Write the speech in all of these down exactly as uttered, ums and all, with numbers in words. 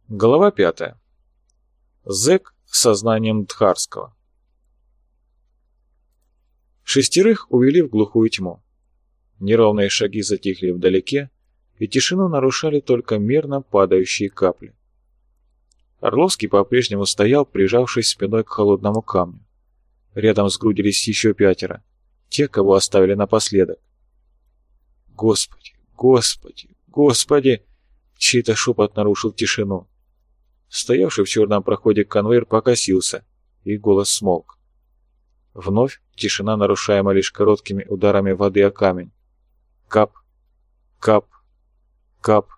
Глава пятая. Зэк с сознанием Дхарского. Шестерых увели в глухую тьму. Неровные шаги затихли вдалеке, и тишину нарушали только мерно падающие капли. Орловский по-прежнему стоял, прижавшись спиной к холодному камню. Рядом сгрудились еще пятеро, те, кого оставили напоследок. «Господи, Господи, Господи!» Чей-то шепот нарушил тишину. Стоявший в черном проходе конвейер покосился, и голос смолк. Вновь тишина, нарушаемая лишь короткими ударами воды о камень. Кап, кап, кап.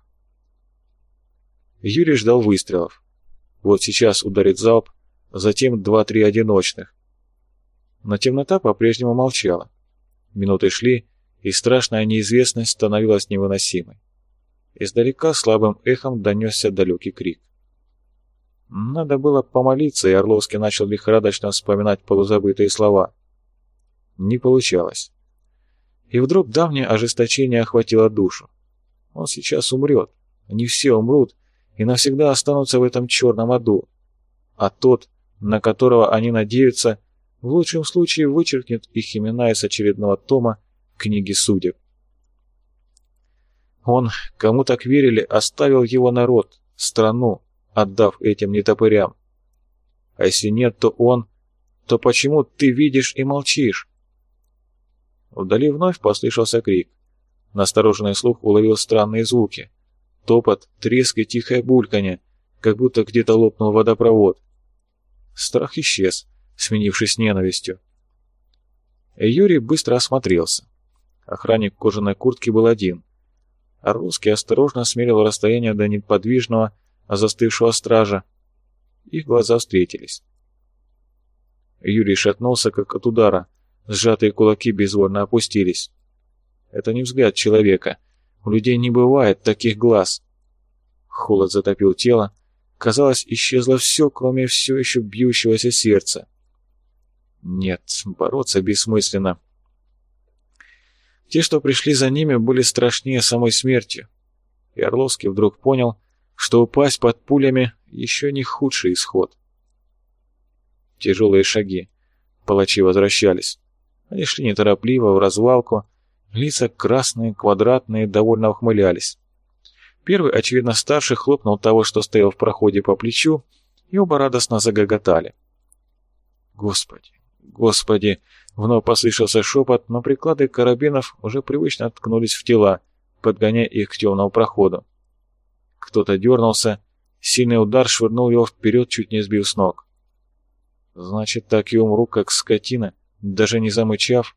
Юрий ждал выстрелов. Вот сейчас ударит залп, затем два-три одиночных. Но темнота по-прежнему молчала. Минуты шли, и страшная неизвестность становилась невыносимой. Издалека слабым эхом донесся далекий крик. Надо было помолиться, и Орловский начал лихорадочно вспоминать полузабытые слова. Не получалось. И вдруг давнее ожесточение охватило душу. Он сейчас умрет, они все умрут и навсегда останутся в этом черном аду. А тот, на которого они надеются, в лучшем случае вычеркнет их имена из очередного тома книги судеб. Он, кому так верили, оставил его народ, страну, отдав этим нетопырям. А если нет, то он... То почему ты видишь и молчишь? Вдали вновь послышался крик. Настороженный слух уловил странные звуки. Топот, треск и тихое бульканье, как будто где-то лопнул водопровод. Страх исчез, сменившись ненавистью. Юрий быстро осмотрелся. Охранник в кожаной куртке был один. Орловский осторожно смерил расстояние до неподвижного, застывшего стража. Их глаза встретились. Юрий шатнулся, как от удара. Сжатые кулаки безвольно опустились. Это не взгляд человека. У людей не бывает таких глаз. Холод затопил тело. Казалось, исчезло все, кроме все еще бьющегося сердца. Нет, бороться бессмысленно. Те, что пришли за ними, были страшнее самой смерти. И Орловский вдруг понял, что упасть под пулями еще не худший исход. Тяжелые шаги. Палачи возвращались. Они шли неторопливо, в развалку. Лица красные, квадратные, довольно ухмылялись. Первый, очевидно старший, хлопнул того, что стоял в проходе, по плечу, и оба радостно загоготали. «Господи, Господи!» Вновь послышался шепот, но приклады карабинов уже привычно ткнулись в тела, подгоняя их к темному проходу. Кто-то дернулся, сильный удар швырнул его вперед, чуть не сбив с ног. Значит, так и умру, как скотина, даже не замычав.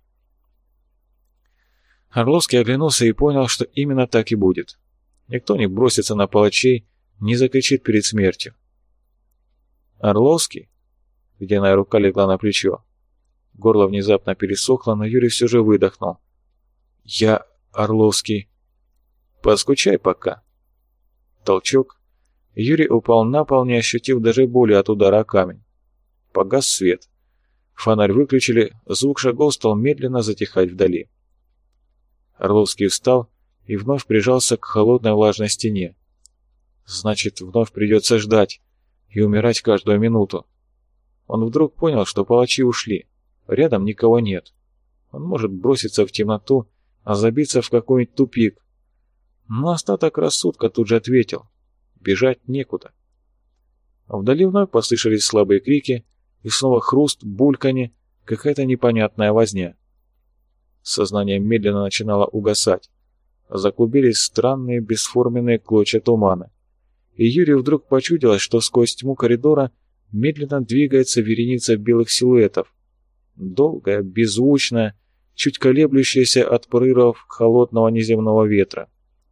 Орловский оглянулся и понял, что именно так и будет. Никто не бросится на палачей, не закричит перед смертью. «Орловский?» Ледяная рука легла на плечо. Горло внезапно пересохло, но Юрий все же выдохнул. «Я Орловский. Поскучай пока». Толчок. Юрий упал на пол, не ощутив даже боли от удара о камень. Погас свет. Фонарь выключили, звук шагов стал медленно затихать вдали. Орловский встал и вновь прижался к холодной влажной стене. Значит, вновь придется ждать и умирать каждую минуту. Он вдруг понял, что палачи ушли. Рядом никого нет. Он может броситься в темноту, а забиться в какой-нибудь тупик. Но остаток рассудка тут же ответил. Бежать некуда. Вдали вновь послышались слабые крики, и снова хруст, бульканье, какая-то непонятная возня. Сознание медленно начинало угасать. Заклубились странные бесформенные клочья тумана. И Юрию вдруг почудилось, что сквозь тьму коридора медленно двигается вереница белых силуэтов. Долгая, беззвучная, чуть колеблющаяся от порывов холодного неземного ветра.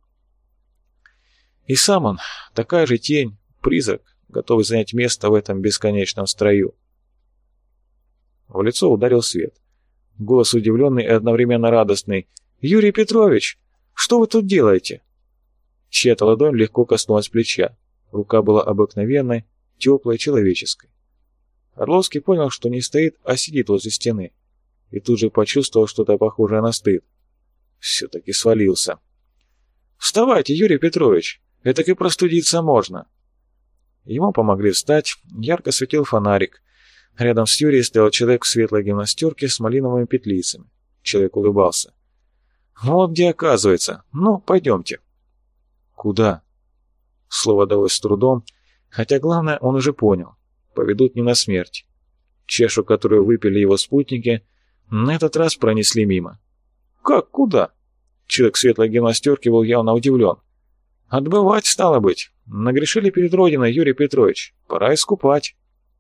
И сам он, такая же тень, призрак, готовый занять место в этом бесконечном строю. В лицо ударил свет. Голос удивленный и одновременно радостный. «Юрий Петрович, что вы тут делаете?» Чья-то ладонь легко коснулась плеча. Рука была обыкновенной, теплой, человеческой. Орловский понял, что не стоит, а сидит возле стены. И тут же почувствовал что-то похожее на стыд. Все-таки свалился. «Вставайте, Юрий Петрович, этак и простудиться можно». Ему помогли встать, ярко светил фонарик. Рядом с Юрией стоял человек в светлой гимнастерке с малиновыми петлицами. Человек улыбался. «Вот где оказывается. Ну, пойдемте». «Куда?» Слово далось с трудом, хотя главное он уже понял. Поведут не на смерть. Чашу, которую выпили его спутники, на этот раз пронесли мимо. «Как? Куда?» Человек в светлой гимнастерке был явно удивлен. «Отбывать, стало быть. Нагрешили перед Родиной, Юрий Петрович. Пора искупать».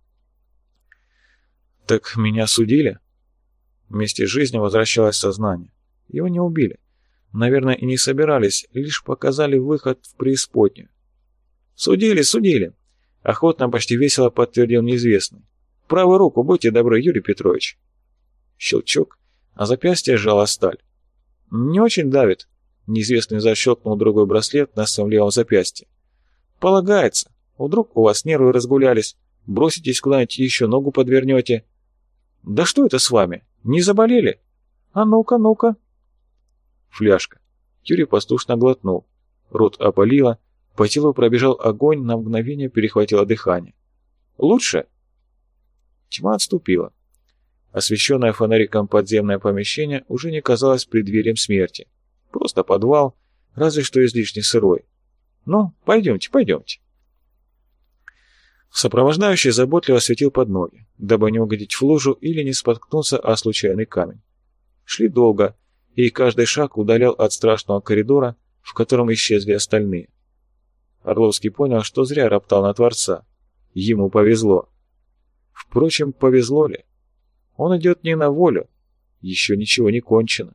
«Так меня судили?» Вместе с жизнью возвращалось сознание. Его не убили. Наверное, и не собирались, лишь показали выход в преисподнюю. «Судили, судили!» Охотно, почти весело подтвердил неизвестный. «Правую руку, будьте добры, Юрий Петрович». Щелчок, а запястье сжала сталь. «Не очень давит». Неизвестный защелкнул другой браслет на своем левом запястье. «Полагается. Вдруг у вас нервы разгулялись, броситесь куда-нибудь еще, ногу подвернете». «Да что это с вами? Не заболели? А ну-ка, ну-ка». Фляжка. Юрий послушно глотнул. Рот опалило, по телу пробежал огонь, на мгновение перехватило дыхание. «Лучше?» Тьма отступила. Освещенное фонариком подземное помещение уже не казалось преддверием смерти. Просто подвал, разве что излишне сырой. «Ну, пойдемте, пойдемте». Сопровождающий заботливо светил под ноги, дабы не угодить в лужу или не споткнуться о случайный камень. Шли долго, и каждый шаг удалял от страшного коридора, в котором исчезли остальные. Орловский понял, что зря роптал на Творца. Ему повезло. Впрочем, повезло ли? Он идет не на волю. Еще ничего не кончено.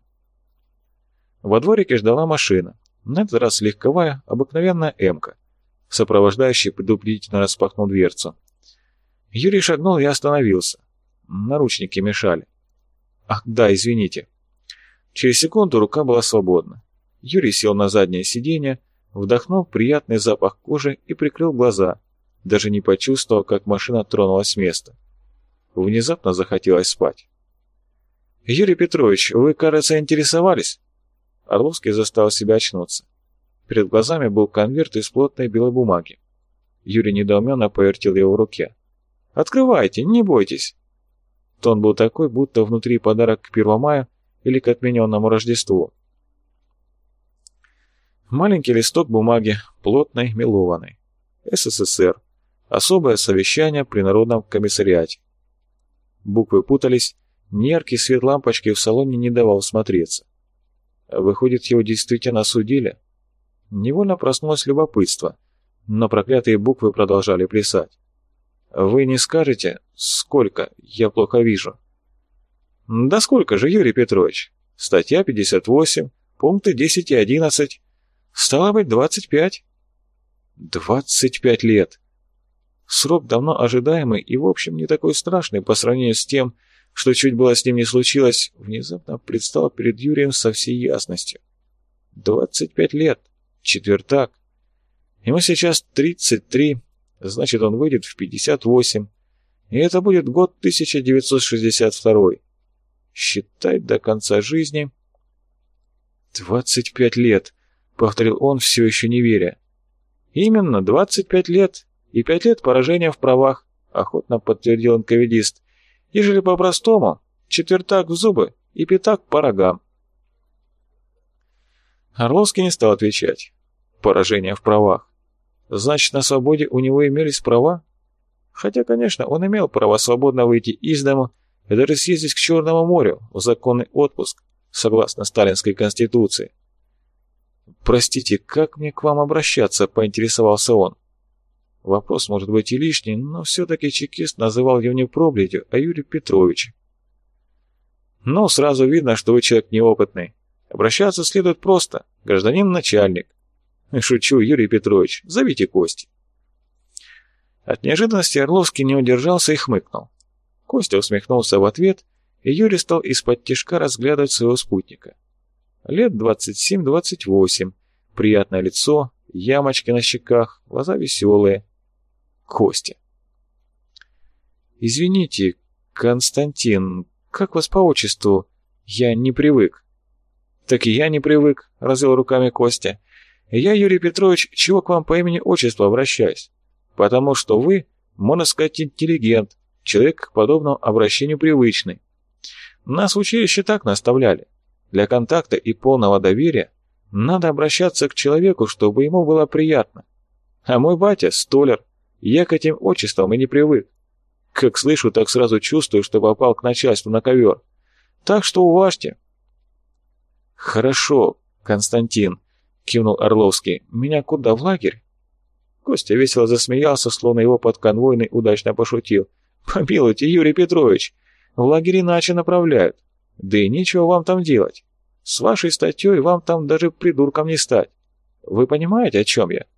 Во дворике ждала машина. На этот раз легковая, обыкновенная «Эмка». Сопровождающий предупредительно распахнул дверцу. Юрий шагнул и остановился. Наручники мешали. Ах, да, извините. Через секунду рука была свободна. Юрий сел на заднее сиденье, вдохнул приятный запах кожи и прикрыл глаза, даже не почувствовав, как машина тронулась с места. Внезапно захотелось спать. «Юрий Петрович, вы, кажется, интересовались?» Орловский заставил себя очнуться. Перед глазами был конверт из плотной белой бумаги. Юрий недоуменно повертел его в руке. «Открывайте, не бойтесь!» Тон был такой, будто внутри подарок к Первомаю или к отмененному Рождеству. Маленький листок бумаги, плотной, мелованной. СССР. Особое совещание при Народном комиссариате. Буквы путались, неяркий свет лампочки в салоне не давал смотреться. Выходит, его действительно осудили? Невольно проснулось любопытство, но проклятые буквы продолжали плясать. «Вы не скажете, сколько? Я плохо вижу». «Да сколько же, Юрий Петрович? Статья пятьдесят восемь, пункты десять и одиннадцать. Стало быть, двадцать пять». «двадцать пять лет!» Срок давно ожидаемый и, в общем, не такой страшный по сравнению с тем, что чуть было с ним не случилось, внезапно предстал перед Юрием со всей ясностью. «двадцать пять лет! Четвертак! Ему сейчас тридцать три, значит, он выйдет в пятьдесят восемь, и это будет год тысяча девятьсот шестьдесят второй. Считать до конца жизни...» «двадцать пять лет!» — повторил он, все еще не веря. «Именно, двадцать пять лет, и пять лет поражения в правах», — охотно подтвердил инковидист. «Ежели по-простому, четвертак в зубы и пятак по рогам». Орловский не стал отвечать. Поражение в правах. Значит, на свободе у него имелись права? Хотя, конечно, он имел право свободно выйти из дома и даже съездить к Черному морю в законный отпуск, согласно Сталинской конституции. «Простите, как мне к вам обращаться?» — поинтересовался он. Вопрос может быть и лишний, но все-таки чекист называл его не Пробледью, а Юрий Петрович. «Ну, сразу видно, что вы человек неопытный. Обращаться следует просто. Гражданин-начальник». «Шучу, Юрий Петрович. Зовите Кости». От неожиданности Орловский не удержался и хмыкнул. Костя усмехнулся в ответ, и Юрий стал из-под тишка разглядывать своего спутника. Лет двадцать семь-двадцать восемь, приятное лицо, ямочки на щеках, глаза веселые. Костя. «Извините, Константин, как вас по отчеству? Я не привык». «Так и я не привык», — развел руками Костя. «Я, Юрий Петрович, чего к вам по имени-отчеству обращаюсь? потому что вы, можно сказать, интеллигент, человек к подобному обращению привычный. Нас в училище так наставляли. Для контакта и полного доверия надо обращаться к человеку, чтобы ему было приятно. А мой батя — столяр, я к этим отчествам и не привык. Как слышу, так сразу чувствую, что попал к начальству на ковер. Так что уважьте». «Хорошо, Константин», — кивнул Орловский. «Меня куда, в лагерь?» Костя весело засмеялся, словно его подконвойный удачно пошутил. «Помилуйте, Юрий Петрович, в лагерь иначе направляют. Да и нечего вам там делать. С вашей статьей вам там даже придурком не стать. Вы понимаете, о чем я?»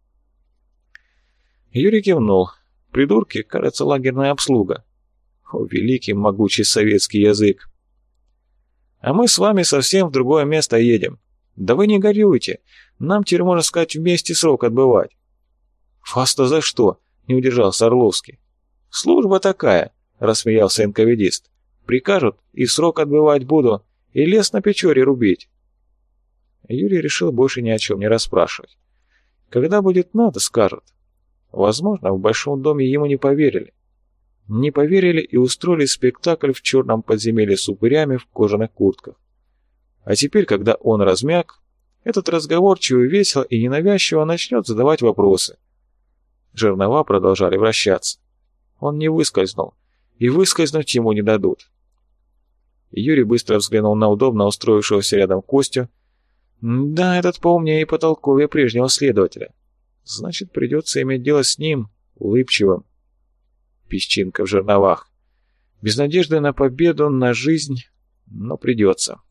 Юрий кивнул. Придурки, кажется, лагерная обслуга. О, великий могучий советский язык! «А мы с вами совсем в другое место едем. Да вы не горюйте. Нам теперь, можно сказать, вместе срок отбывать». «Вас-то за что?» — не удержался Орловский. «Служба такая», — рассмеялся энковидист. «Прикажут, и срок отбывать буду, и лес на Печоре рубить». Юрий решил больше ни о чем не расспрашивать. Когда будет надо, скажут. Возможно, в большом доме ему не поверили. Не поверили и устроили спектакль в черном подземелье с упырями в кожаных куртках. А теперь, когда он размяк, этот разговорчивый, весело и ненавязчиво начнет задавать вопросы. Жернова продолжали вращаться. Он не выскользнул, и выскользнуть ему не дадут. Юрий быстро взглянул на удобно устроившегося рядом Костю. Да, этот поумнее и потолковее прежнего следователя. Значит, придется иметь дело с ним, улыбчивым. Песчинка в жерновах. Без надежды на победу, на жизнь, но придется.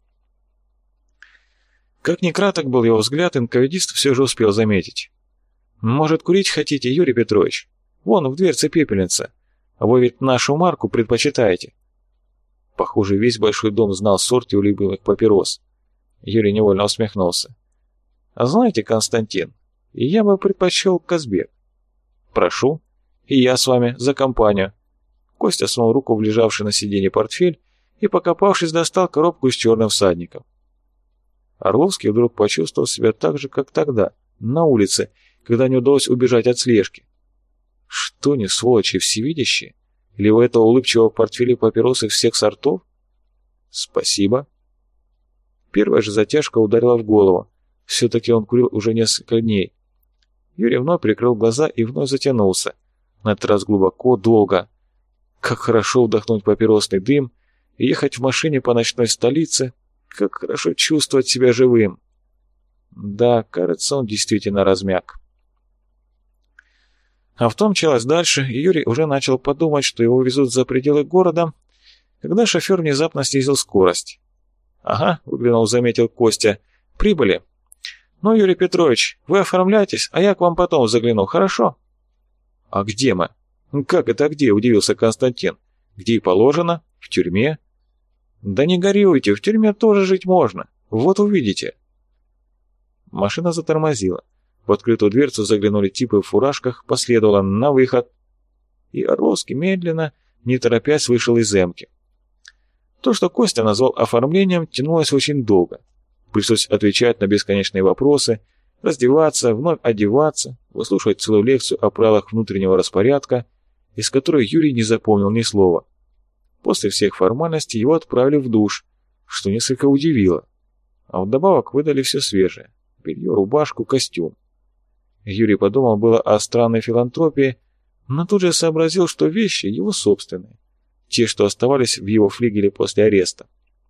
Как ни краток был его взгляд, энковидист все же успел заметить. «Может, курить хотите, Юрий Петрович? Вон, в дверце пепельница. А вы ведь нашу марку предпочитаете». Похоже, весь большой дом знал сорт его любимых папирос. Юрий невольно усмехнулся. «А знаете, Константин, я бы предпочел Казбек». «Прошу. И я с вами за компанию». Костя сунул руку в лежавший на сиденье портфель и, покопавшись, достал коробку с черным всадником. Орловский вдруг почувствовал себя так же, как тогда, на улице, когда не удалось убежать от слежки. Что не сволочи всевидящие? Или у этого улыбчивого портфеля папиросы всех сортов? Спасибо. Первая же затяжка ударила в голову. Все-таки он курил уже несколько дней. Юрий вновь прикрыл глаза и вновь затянулся. На этот раз глубоко, долго. Как хорошо вдохнуть папиросный дым и ехать в машине по ночной столице. Как хорошо чувствовать себя живым. Да, кажется, он действительно размяк. Авто мчалось дальше, и Юрий уже начал подумать, что его везут за пределы города, когда шофер внезапно снизил скорость. «Ага», — выглянул, заметил Костя, — «прибыли. Ну, Юрий Петрович, вы оформляйтесь, а я к вам потом загляну, хорошо?» «А где мы?» «Как это где?» — удивился Константин. «Где и положено? В тюрьме?» «Да не горюйте, в тюрьме тоже жить можно. Вот увидите». Машина затормозила. В открытую дверцу заглянули типы в фуражках, последовало на выход. И Орловский медленно, не торопясь, вышел из эмки. То, что Костя назвал оформлением, тянулось очень долго. Пришлось отвечать на бесконечные вопросы, раздеваться, вновь одеваться, выслушивать целую лекцию о правилах внутреннего распорядка, из которой Юрий не запомнил ни слова. После всех формальностей его отправили в душ, что несколько удивило. А вдобавок выдали все свежее – белье, рубашку, костюм. Юрий подумал было о странной филантропии, но тут же сообразил, что вещи его собственные, те, что оставались в его флигеле после ареста.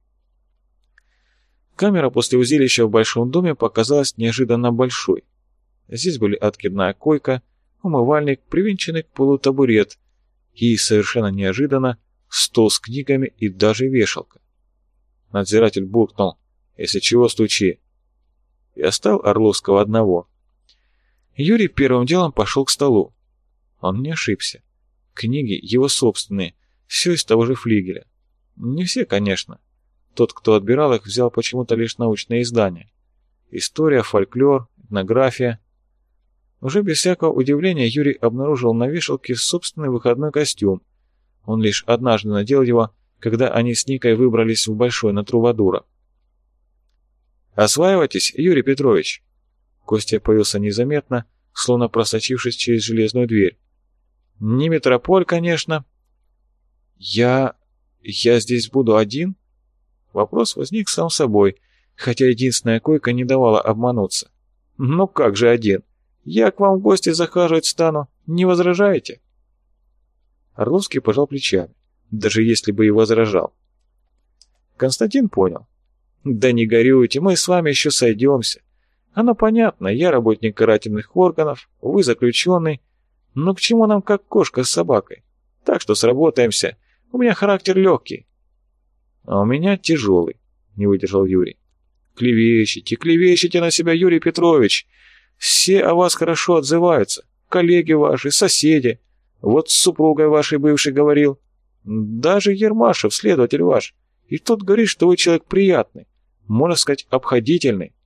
Камера после узилища в большом доме показалась неожиданно большой. Здесь были откидная койка, умывальник, привинченный к полу табурет и, совершенно неожиданно, стол с книгами и даже вешалка. Надзиратель буркнул: «Если чего, стучи», и оставил Орловского одного. Юрий первым делом пошел к столу. Он не ошибся. Книги его собственные, все из того же флигеля. Не все, конечно. Тот, кто отбирал их, взял почему-то лишь научные издания. История, фольклор, этнография. Уже без всякого удивления Юрий обнаружил на вешалке собственный выходной костюм. Он лишь однажды надел его, когда они с Никой выбрались в Большой на Трувадура. «Осваивайтесь, Юрий Петрович!» Костя появился незаметно, словно просочившись через железную дверь. «Не метрополь, конечно». «Я... я здесь буду один?» Вопрос возник сам собой, хотя единственная койка не давала обмануться. «Ну как же один? Я к вам в гости захаживать стану. Не возражаете?» Орловский пожал плечами, даже если бы и возражал. Константин понял. «Да не горюйте, мы с вами еще сойдемся. Оно понятно, я работник карательных органов, вы заключенный. Но к чему нам как кошка с собакой? Так что сработаемся. У меня характер легкий». «А у меня тяжелый», — не выдержал Юрий. «Клевещите, клевещите на себя, Юрий Петрович. Все о вас хорошо отзываются. Коллеги ваши, соседи. Вот с супругой вашей бывшей говорил. Даже Ермашев, следователь ваш. И тот говорит, что вы человек приятный, можно сказать, обходительный.